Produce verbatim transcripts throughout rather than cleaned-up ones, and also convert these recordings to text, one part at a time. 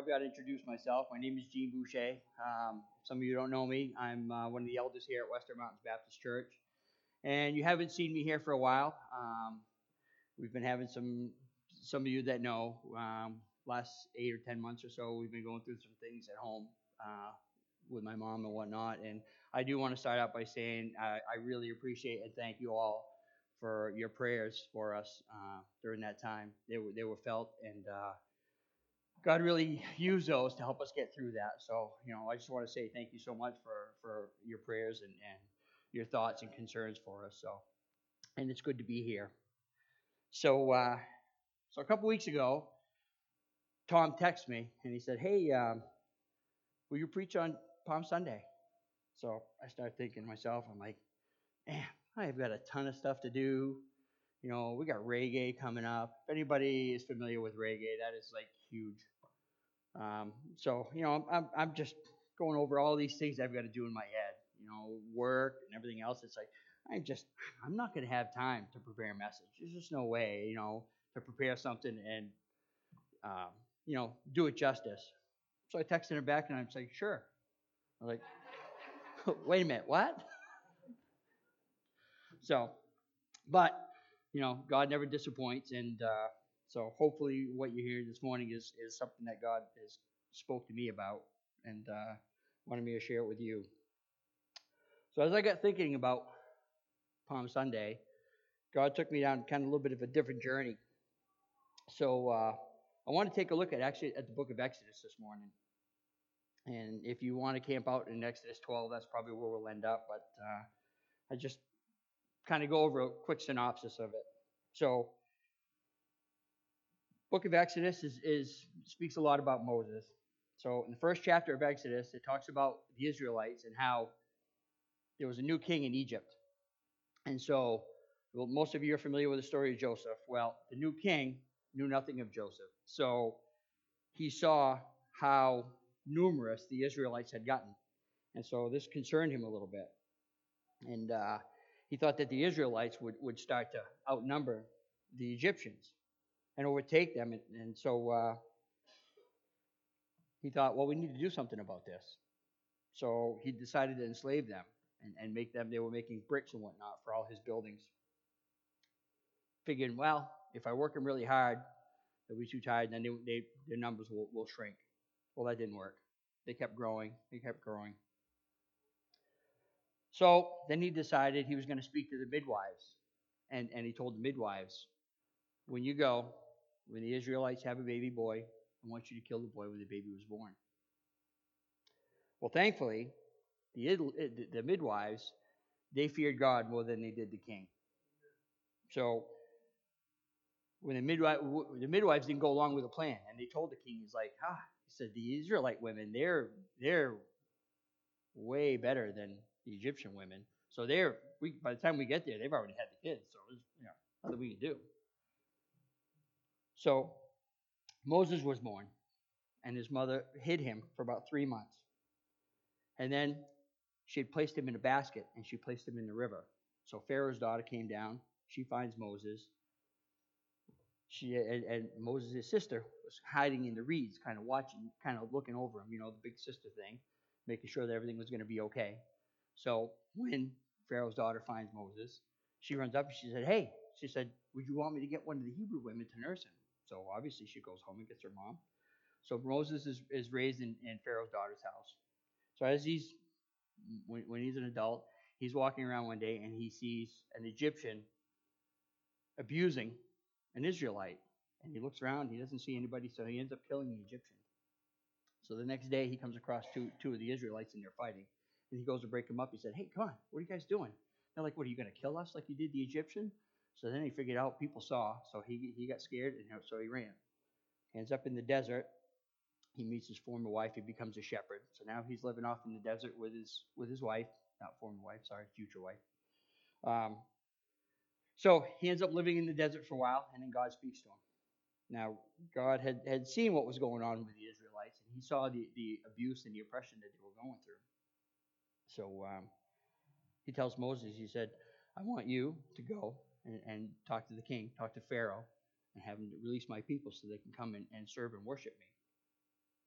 probably ought to introduce myself. My name is Gene Boucher. Um, some of you don't know me. I'm uh, one of the elders here at Western Mountains Baptist Church. And you haven't seen me here for a while. Um, we've been having some, some of you that know, um, last eight or ten months or so, we've been going through some things at home uh, with my mom and whatnot. And I do want to start out by saying uh, I really appreciate and thank you all for your prayers for us uh, during that time. They were, they were felt, and uh, God really used those to help us get through that. So, you know, I just want to say thank you so much for, for your prayers and, and your thoughts and concerns for us. So, and it's good to be here. So, uh, so a couple weeks ago, Tom texted me and he said, "Hey, um, will you preach on Palm Sunday?" So I started thinking to myself, I'm like, man, I've got a ton of stuff to do. You know, we got reggae coming up. If anybody is familiar with reggae, that is like huge. Um, so, you know, I'm, I'm just going over all these things I've got to do in my head, you know, work and everything else. It's like, I just, I'm not going to have time to prepare a message. There's just no way, you know, to prepare something and, um, you know, do it justice. So I texted her back and I'm like, sure. I'm like, wait a minute, what? So, but, you know, God never disappoints. And uh, so hopefully what you hear this morning is, is something that God has spoke to me about and uh, wanted me to share it with you. So as I got thinking about Palm Sunday, God took me down kind of a little bit of a different journey. So uh, I want to take a look at actually at the book of Exodus this morning. And if you want to camp out in Exodus twelve, that's probably where we'll end up. But uh, I just kind of go over a quick synopsis of it. So book of Exodus is, is speaks a lot about Moses. So in the first chapter of Exodus, it talks about the Israelites and how there was a new king in Egypt. And so, well, most of you are familiar with the story of Joseph. Well, the new king knew nothing of Joseph. So he saw how numerous the Israelites had gotten. And so this concerned him a little bit. And uh, he thought that the Israelites would, would start to outnumber the Egyptians and overtake them. And, and so uh, he thought, well, we need to do something about this. So he decided to enslave them and, and make them, they were making bricks and whatnot for all his buildings. Figuring, well, if I work them really hard, they'll be too tired, and then they, they, their numbers will, will shrink. Well, that didn't work. They kept growing. They kept growing. So then he decided he was going to speak to the midwives. And, and he told the midwives, when you go, when the Israelites have a baby boy, I want you to kill the boy when the baby was born. Well, thankfully, the, the midwives, they feared God more than they did the king. So when the, midwife, the midwives didn't go along with the plan, and they told the king, he's like, ah, he said, the Israelite women, they're they're way better than the Egyptian women. So they're, we, by the time we get there, they've already had the kids. So there's, you know, nothing we can do. So Moses was born, and his mother hid him for about three months. And then she had placed him in a basket, and she placed him in the river. So Pharaoh's daughter came down. She finds Moses. She and, and Moses' sister was hiding in the reeds, kind of watching, kind of looking over him, you know, the big sister thing, making sure that everything was going to be okay. So when Pharaoh's daughter finds Moses, she runs up and she said, hey, she said, would you want me to get one of the Hebrew women to nurse him? So obviously she goes home and gets her mom. So Moses is, is raised in, in Pharaoh's daughter's house. So as he's, when, when he's an adult, he's walking around one day and he sees an Egyptian abusing an Israelite. And he looks around, he doesn't see anybody, so he ends up killing the Egyptian. So the next day he comes across two, two of the Israelites and they're fighting. And he goes to break them up. He said, hey, come on, what are you guys doing? They're like, what, are you going to kill us like you did the Egyptian? So then he figured out people saw, so he he got scared, and so he ran. He ends up in the desert. He meets his former wife. He becomes a shepherd. So now he's living off in the desert with his with his wife, not former wife, sorry, future wife. Um, so he ends up living in the desert for a while, and then God speaks to him. Now, God had, had seen what was going on with the Israelites, and he saw the, the abuse and the oppression that they were going through. So um, he tells Moses, he said, I want you to go and, and talk to the king, talk to Pharaoh, and have him release my people so they can come and, and serve and worship me.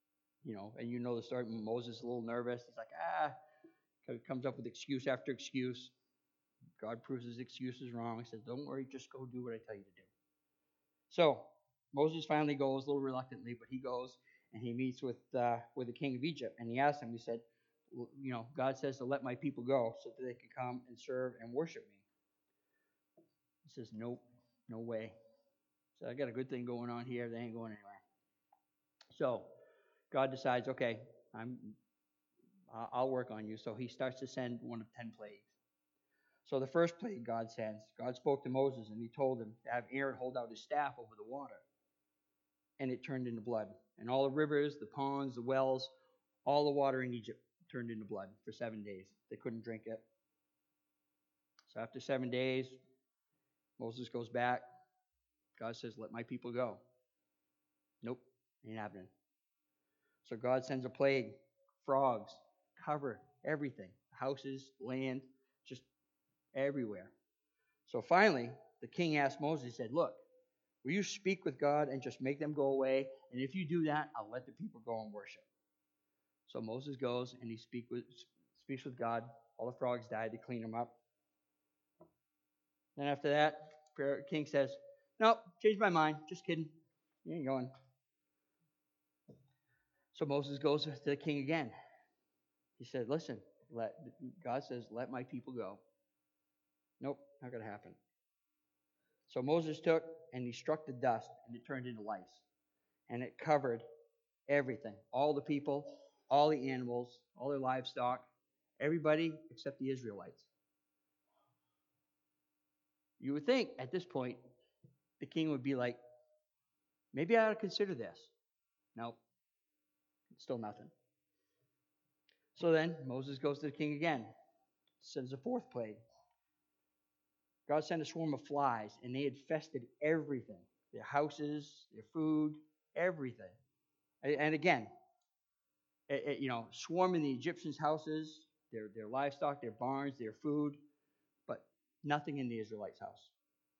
you know, and you know the story. Moses is a little nervous. He's like, ah, comes up with excuse after excuse. God proves his excuse is wrong. He says, don't worry, just go do what I tell you to do. So Moses finally goes, a little reluctantly, but he goes and he meets with uh, with the king of Egypt, and he asks him. He said, you know, God says to let my people go so that they can come and serve and worship me. He says, nope, no way. So I got a good thing going on here. They ain't going anywhere. So God decides, okay, I'm, I'll work on you. So he starts to send one of ten plagues. So the first plague God sends, God spoke to Moses and he told him to have Aaron hold out his staff over the water. And it turned into blood. And all the rivers, the ponds, the wells, all the water in Egypt turned into blood for seven days. They couldn't drink it. So after seven days, Moses goes back. God says, let my people go. Nope, ain't happening. So God sends a plague, frogs, cover everything, houses, land, just everywhere. So finally, the king asked Moses, he said, look, will you speak with God and just make them go away? And if you do that, I'll let the people go and worship. So Moses goes and he speak with, speaks with God. All the frogs died. They clean them up. Then after that, the king says, nope, changed my mind. Just kidding. You ain't going. So Moses goes to the king again. He said, listen, let God says, let my people go. Nope, not going to happen. So Moses took and he struck the dust and it turned into lice. And it covered everything. All the people, all the animals, all their livestock, everybody except the Israelites. You would think at this point, the king would be like, maybe I ought to consider this. Nope, still nothing. So then Moses goes to the king again, sends a fourth plague. God sent a swarm of flies, and they infested everything. Their houses, their food, everything. And again, it, it, you know, swarming the Egyptians' houses, their, their livestock, their barns, their food, but nothing in the Israelites' house.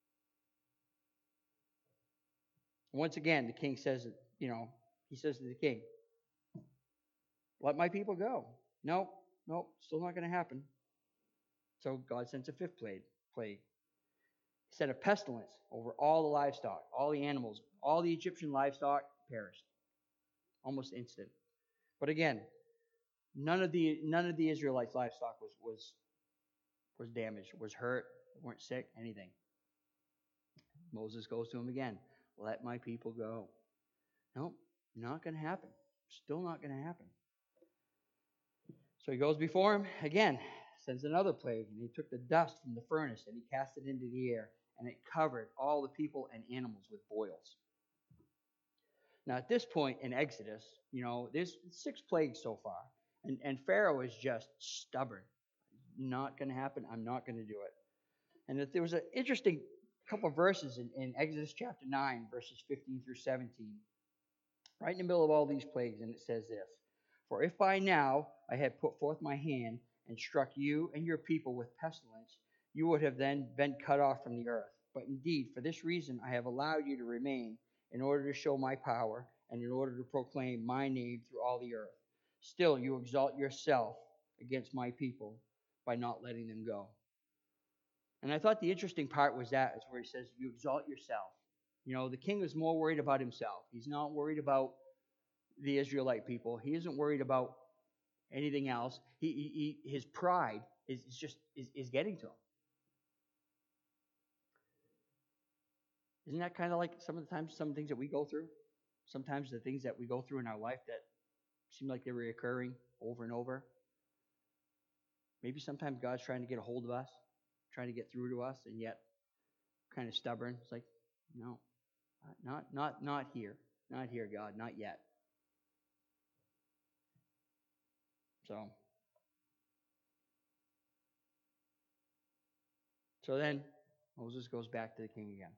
Once again, the king says, you know, he says to the king, let my people go. Nope, nope, still not going to happen. So God sends a fifth plague. plague. He sent a pestilence over all the livestock, all the animals, all the Egyptian livestock perished. Almost instant. But again, none of the none of the Israelites' livestock was was was damaged, was hurt, weren't sick, anything. Moses goes to him again. Let my people go. Nope, not going to happen. Still not going to happen. So he goes before him again, sends another plague, and he took the dust from the furnace and he cast it into the air, and it covered all the people and animals with boils. Now, at this point in Exodus, you know, there's six plagues so far, and, and Pharaoh is just stubborn. Not going to happen. I'm not going to do it. And that there was an interesting couple of verses in, in Exodus chapter nine, verses fifteen through seventeen, right in the middle of all these plagues, and it says this, for if by now I had put forth my hand and struck you and your people with pestilence, you would have then been cut off from the earth. But indeed, for this reason I have allowed you to remain, in order to show my power, and in order to proclaim my name through all the earth. Still, you exalt yourself against my people by not letting them go. And I thought the interesting part was that, is where he says, you exalt yourself. You know, the king is more worried about himself. He's not worried about the Israelite people. He isn't worried about anything else. He, he, he his pride is, is just is, is getting to him. Isn't that kind of like some of the times, some things that we go through? Sometimes the things that we go through in our life that seem like they're reoccurring over and over. Maybe sometimes God's trying to get a hold of us, trying to get through to us, and yet kind of stubborn. It's like, no, not not not here, not here, God, not yet. So, so then Moses goes back to the king again.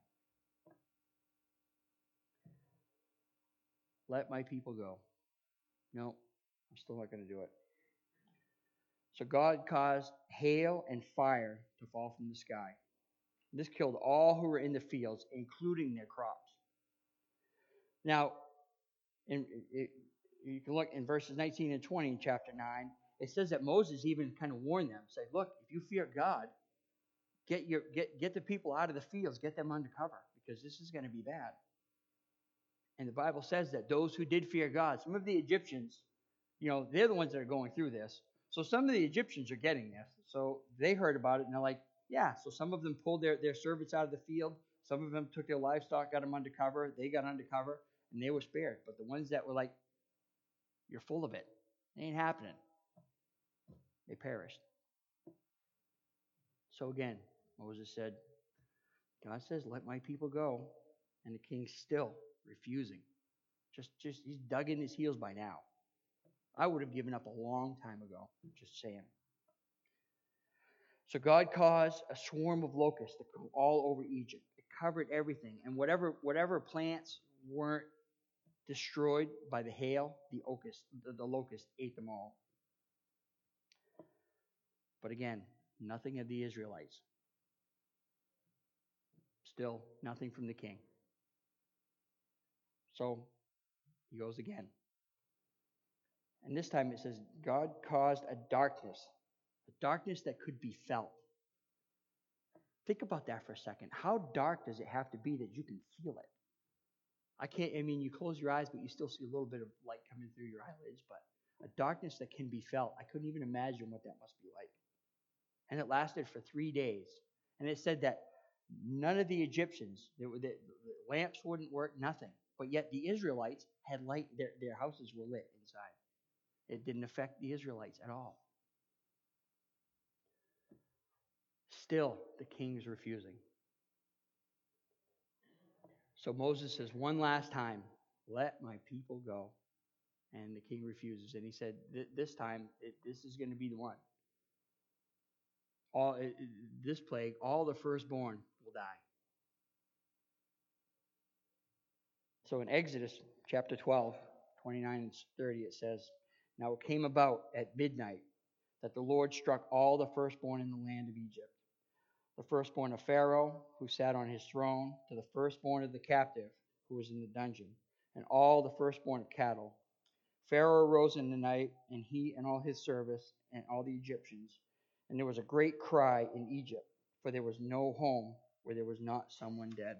Let my people go. No, I'm still not going to do it. So God caused hail and fire to fall from the sky. This killed all who were in the fields, including their crops. Now, in, it, you can look in verses nineteen and twenty in chapter nine. It says that Moses even kind of warned them, say, look, if you fear God, get your get get the people out of the fields, get them under cover, because this is going to be bad. And the Bible says that those who did fear God, some of the Egyptians, you know, they're the ones that are going through this. So some of the Egyptians are getting this. So they heard about it, and they're like, yeah. So some of them pulled their, their servants out of the field. Some of them took their livestock, got them under cover. They got under cover, and they were spared. But the ones that were like, you're full of it, it ain't happening, they perished. So again, Moses said, God says, let my people go. And the king's still refusing. Just, just he's dug in his heels by now. I would have given up a long time ago, just saying. So God caused a swarm of locusts to come all over Egypt. It covered everything. And whatever, whatever plants weren't destroyed by the hail, the locust, the, the locust ate them all. But again, nothing of the Israelites. Still, nothing from the king. So, he goes again. And this time it says, God caused a darkness, a darkness that could be felt. Think about that for a second. How dark does it have to be that you can feel it? I can't, I mean, you close your eyes, but you still see a little bit of light coming through your eyelids, but a darkness that can be felt. I couldn't even imagine what that must be like. And it lasted for three days. And it said that none of the Egyptians, the, the, the lamps wouldn't work, nothing. But yet the Israelites had light, their, their houses were lit inside. It didn't affect the Israelites at all. Still, the king is refusing. So Moses says one last time, let my people go. And the king refuses. And he said, this time, it, this is going to be the one. All it, this plague, all the firstborn will die. So in Exodus chapter twelve, twenty-nine and thirty, it says, now it came about at midnight that the Lord struck all the firstborn in the land of Egypt, the firstborn of Pharaoh, who sat on his throne, to the firstborn of the captive, who was in the dungeon, and all the firstborn of cattle. Pharaoh arose in the night, and he and all his service, and all the Egyptians. And there was a great cry in Egypt, for there was no home where there was not someone dead.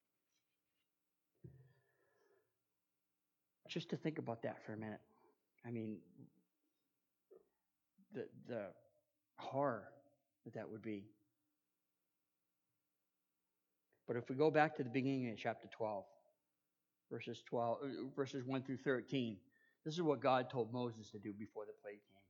Just to think about that for a minute. I mean, the the horror that that would be. But if we go back to the beginning of chapter twelve, verses twelve, verses one through thirteen, this is what God told Moses to do before the plague came.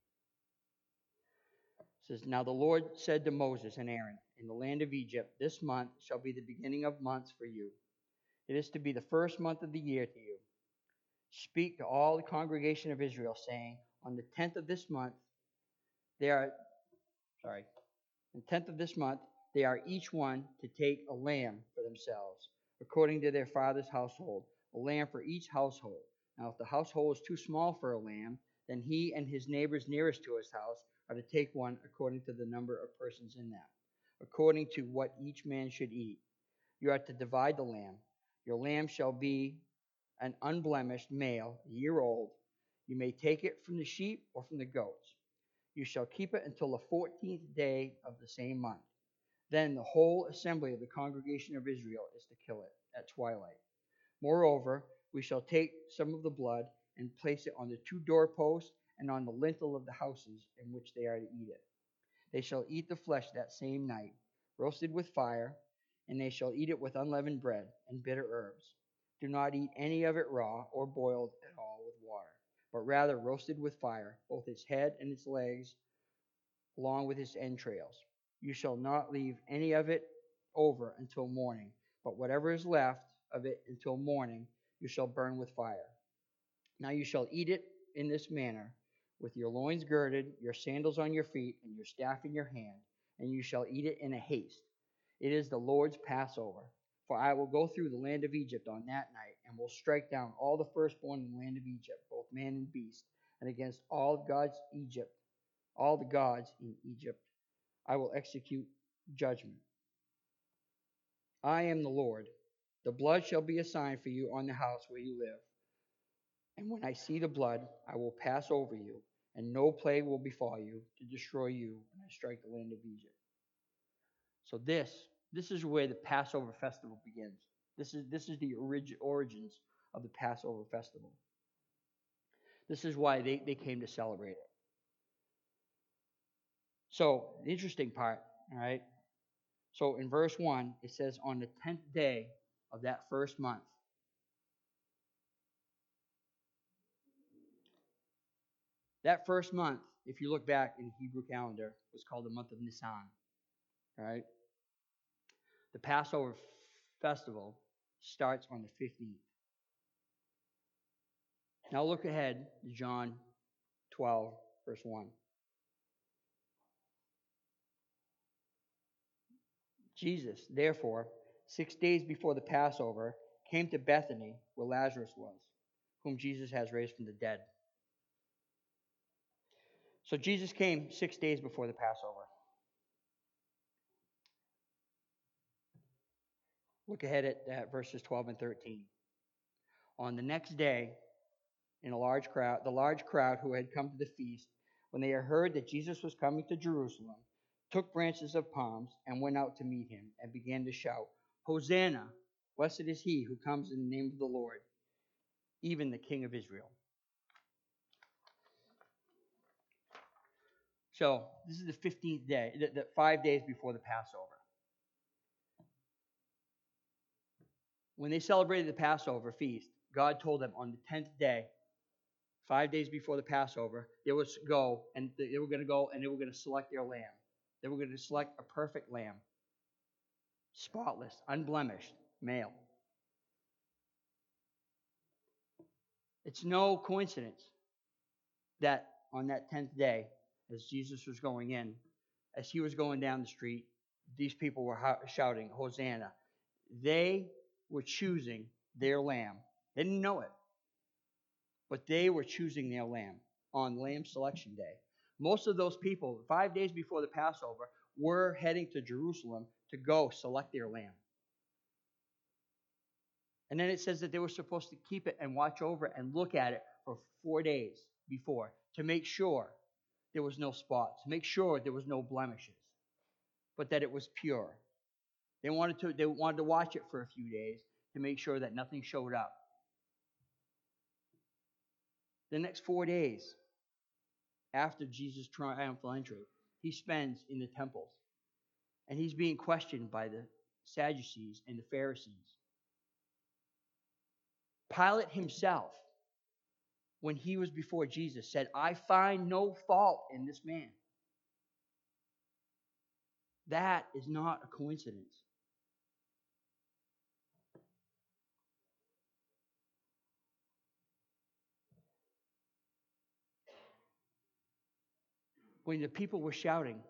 It says, now the Lord said to Moses and Aaron, in the land of Egypt, this month shall be the beginning of months for you. It is to be the first month of the year to you. Speak to all the congregation of Israel, saying, on the tenth of this month, they are, sorry, on the tenth of this month, they are each one to take a lamb for themselves, according to their father's household, a lamb for each household. Now, if the household is too small for a lamb, then he and his neighbors nearest to his house are to take one according to the number of persons in them, according to what each man should eat. You are to divide the lamb. Your lamb shall be an unblemished male, a year old. You may take it from the sheep or from the goats. You shall keep it until the fourteenth day of the same month. Then the whole assembly of the congregation of Israel is to kill it at twilight. Moreover, we shall take some of the blood and place it on the two doorposts and on the lintel of the houses in which they are to eat it. They shall eat the flesh that same night, roasted with fire, and they shall eat it with unleavened bread and bitter herbs. Do not eat any of it raw or boiled at all with water, but rather roasted with fire, both its head and its legs, along with its entrails. You shall not leave any of it over until morning, but whatever is left of it until morning you shall burn with fire. Now you shall eat it in this manner, with your loins girded, your sandals on your feet, and your staff in your hand, and you shall eat it in a haste. It is the Lord's Passover. For I will go through the land of Egypt on that night, and will strike down all the firstborn in the land of Egypt, both man and beast, and against all God's Egypt, all the gods in Egypt, I will execute judgment. I am the Lord. The blood shall be a sign for you on the house where you live. And when I see the blood, I will pass over you, and no plague will befall you to destroy you when I strike the land of Egypt. So this, this is where the Passover festival begins. This is, this is the orig- origins of the Passover festival. This is why they, they came to celebrate it. So, the interesting part, all right? So, in verse one, it says, on the tenth day of that first month. That first month, if you look back in the Hebrew calendar, was called the month of Nisan, all right? The Passover festival starts on the fifteenth. Now look ahead to John twelve, verse one. Jesus, therefore, six days before the Passover, came to Bethany, where Lazarus was, whom Jesus has raised from the dead. So Jesus came six days before the Passover. Look ahead at, at verses twelve and thirteen. On the next day, in a large crowd, the large crowd who had come to the feast, when they had heard that Jesus was coming to Jerusalem, took branches of palms and went out to meet him and began to shout, Hosanna! Blessed is he who comes in the name of the Lord, even the King of Israel. So, this is the fifteenth day, the, the five days before the Passover. When they celebrated the Passover feast, God told them on the tenth day, five days before the Passover, they would go and they were going to go and they were going to select their lamb. They were going to select a perfect lamb, spotless, unblemished, male. It's no coincidence that on that tenth day, as Jesus was going in, as he was going down the street, these people were shouting, Hosanna. They were choosing their lamb. They didn't know it, but they were choosing their lamb on Lamb Selection Day. Most of those people, five days before the Passover, were heading to Jerusalem to go select their lamb. And then it says that they were supposed to keep it and watch over and look at it for four days before to make sure there was no spots, to make sure there was no blemishes, but that it was pure. They wanted to, they wanted to watch it for a few days to make sure that nothing showed up. The next four days after Jesus' triumphal entry, he spends in the temples. And he's being questioned by the Sadducees and the Pharisees. Pilate himself, when he was before Jesus, said, I find no fault in this man. That is not a coincidence. When the people were shouting,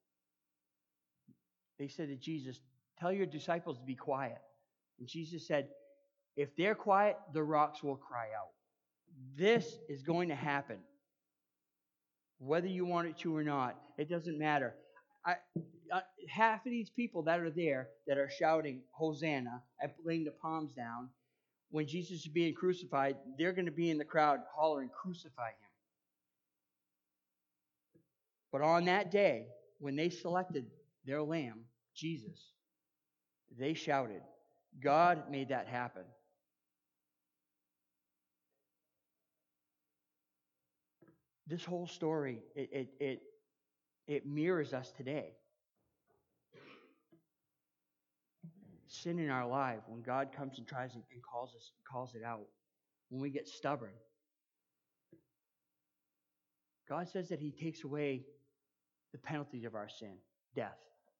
they said to Jesus, tell your disciples to be quiet. And Jesus said, if they're quiet, the rocks will cry out. This is going to happen. Whether you want it to or not, it doesn't matter. I, I, half of these people that are there that are shouting Hosanna and laying the palms down, when Jesus is being crucified, they're going to be in the crowd hollering, crucify him. But on that day, when they selected their lamb, Jesus, they shouted. God made that happen. This whole story, it, it, it, it mirrors us today. Sin in our life, when God comes and tries and calls us, calls it out, when we get stubborn, God says that he takes away the penalties of our sin, death.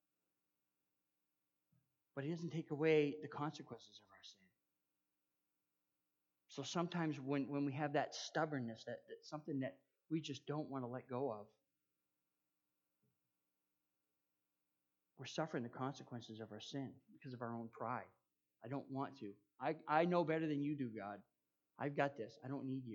But he doesn't take away the consequences of our sin. So sometimes when, when we have that stubbornness, that, that something that we just don't want to let go of, we're suffering the consequences of our sin because of our own pride. I don't want to. I, I know better than you do, God. I've got this. I don't need you.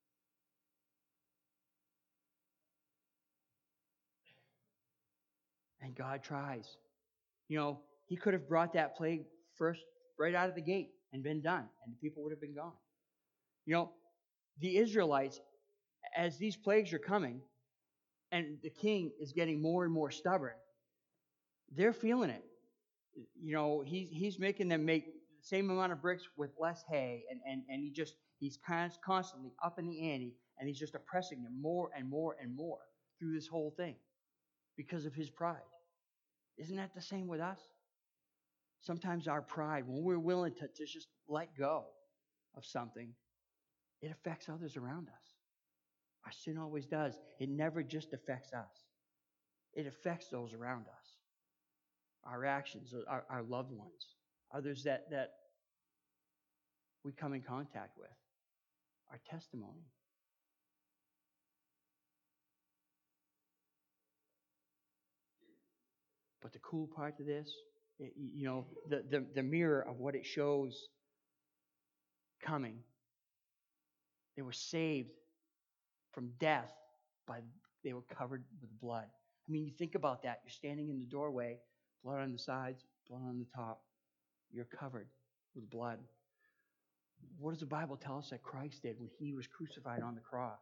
And God tries. You know, he could have brought that plague first right out of the gate and been done, and the people would have been gone. You know, the Israelites, as these plagues are coming, and the king is getting more and more stubborn, they're feeling it. You know, he's he's making them make the same amount of bricks with less hay, and, and, and he just he's constantly up in the ante, and he's just oppressing them more and more and more through this whole thing because of his pride. Isn't that the same with us? Sometimes our pride, when we're willing to, to just let go of something, it affects others around us. Our sin always does. It never just affects us. It affects those around us. Our actions, our, our loved ones, others that, that we come in contact with, our testimony. But the cool part to this, it, you know, the, the, the mirror of what it shows coming, they were saved from death by, they were covered with blood. I mean, you think about that. You're standing in the doorway, blood on the sides, blood on the top. You're covered with blood. What does the Bible tell us that Christ did when he was crucified on the cross?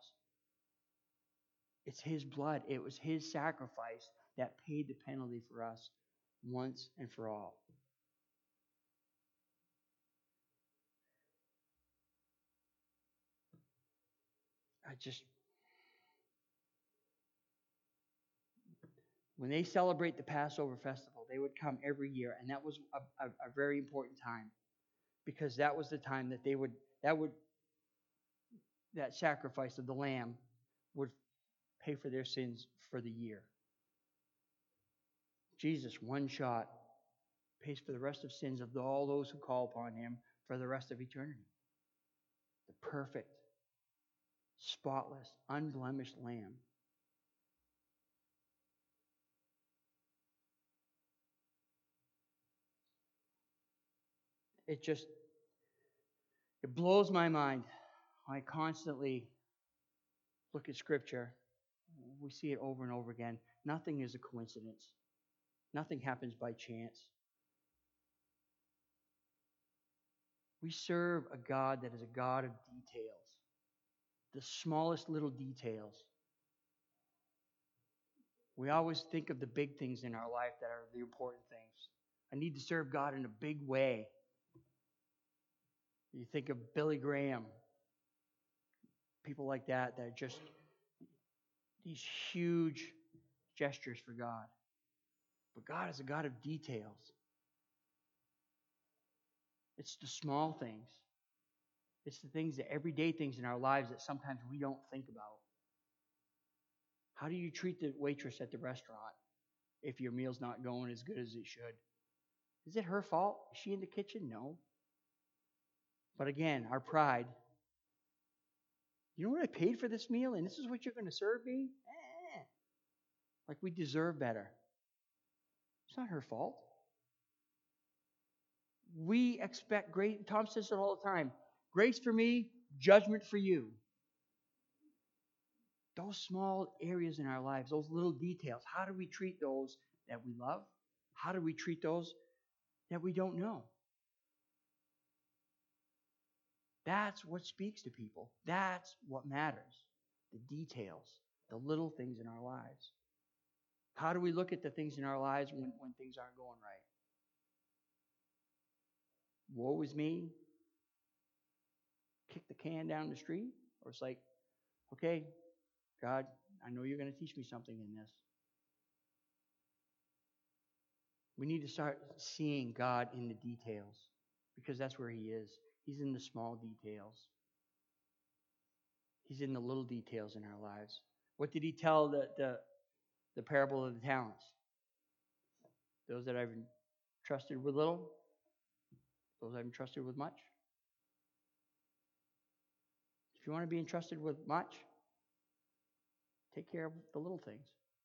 It's his blood. It was his sacrifice that paid the penalty for us once and for all. I just, when they celebrate the Passover festival, they would come every year, and that was a, a, a very important time, because that was the time that they would, that would, that sacrifice of the lamb would pay for their sins for the year. Jesus, one shot, pays for the rest of sins of all those who call upon him for the rest of eternity. The perfect, spotless, unblemished lamb. It just, it blows my mind. I constantly look at Scripture. We see it over and over again. Nothing is a coincidence. Nothing happens by chance. We serve a God that is a God of details. The smallest little details. We always think of the big things in our life that are the important things. I need to serve God in a big way. You think of Billy Graham, people like that, that are just these huge gestures for God. But God is a God of details. It's the small things. It's the things, the everyday things in our lives that sometimes we don't think about. How do you treat the waitress at the restaurant if your meal's not going as good as it should? Is it her fault? Is she in the kitchen? No. But again, our pride. You know what I paid for this meal, and this is what you're going to serve me? Eh. Like we deserve better. It's not her fault. We expect grace. Tom says it all the time. Grace for me, judgment for you. Those small areas in our lives, those little details, how do we treat those that we love? How do we treat those that we don't know? That's what speaks to people. That's what matters. The details, the little things in our lives. How do we look at the things in our lives when, when things aren't going right? Woe is me. Kick the can down the street? Or it's like, okay, God, I know you're going to teach me something in this. We need to start seeing God in the details, because that's where he is. He's in the small details. He's in the little details in our lives. What did he tell the, the, the parable of the talents? Those that I've entrusted with little, those I've entrusted with much. If you want to be entrusted with much, take care of the little things.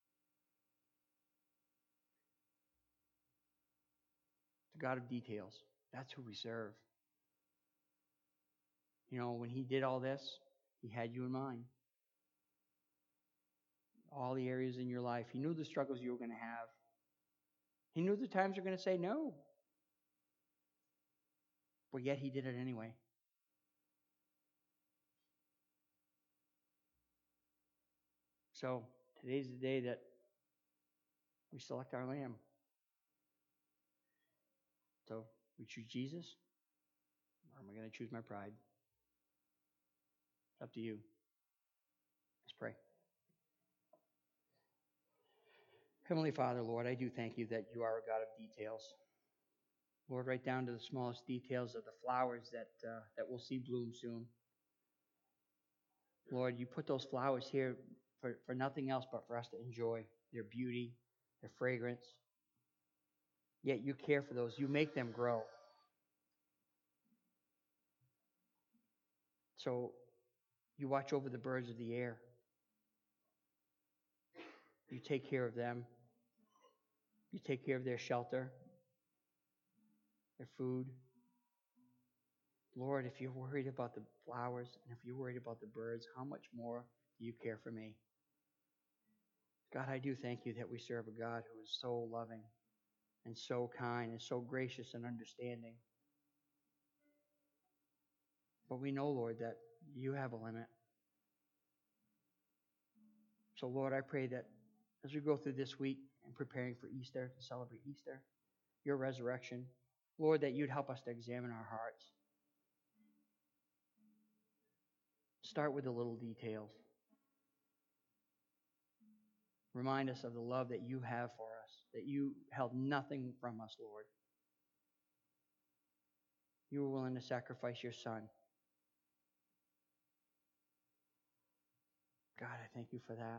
The God of details. That's who we serve. You know, when he did all this, he had you in mind. All the areas in your life. He knew the struggles you were going to have. He knew the times you're going to say no. But yet he did it anyway. So today's the day that we select our lamb. So we choose Jesus, or am I going to choose my pride? It's up to you. Let's pray. Heavenly Father, Lord, I do thank you that you are a God of details. Lord, right down to the smallest details of the flowers that uh, that we'll see bloom soon. Lord, you put those flowers here for, for nothing else but for us to enjoy their beauty, their fragrance. Yet you care for those. You make them grow. So you watch over the birds of the air. You take care of them. You take care of their shelter, their food. Lord, if you're worried about the flowers and if you're worried about the birds, how much more do you care for me? God, I do thank you that we serve a God who is so loving and so kind and so gracious and understanding. But we know, Lord, that you have a limit. So, Lord, I pray that as we go through this week and preparing for Easter, to celebrate Easter, your resurrection, Lord, that you'd help us to examine our hearts. Start with the little details. Remind us of the love that you have for us, that you held nothing from us, Lord. You were willing to sacrifice your Son. God, I thank you for that.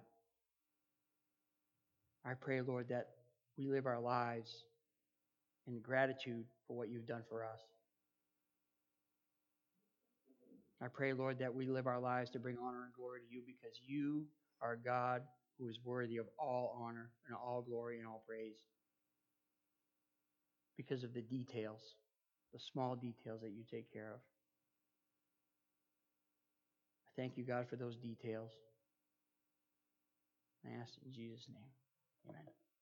I pray, Lord, that we live our lives in gratitude for what you've done for us. I pray, Lord, that we live our lives to bring honor and glory to you because you are a God who is worthy of all honor and all glory and all praise because of the details, the small details that you take care of. I thank you, God, for those details. I ask in Jesus' name. Amen.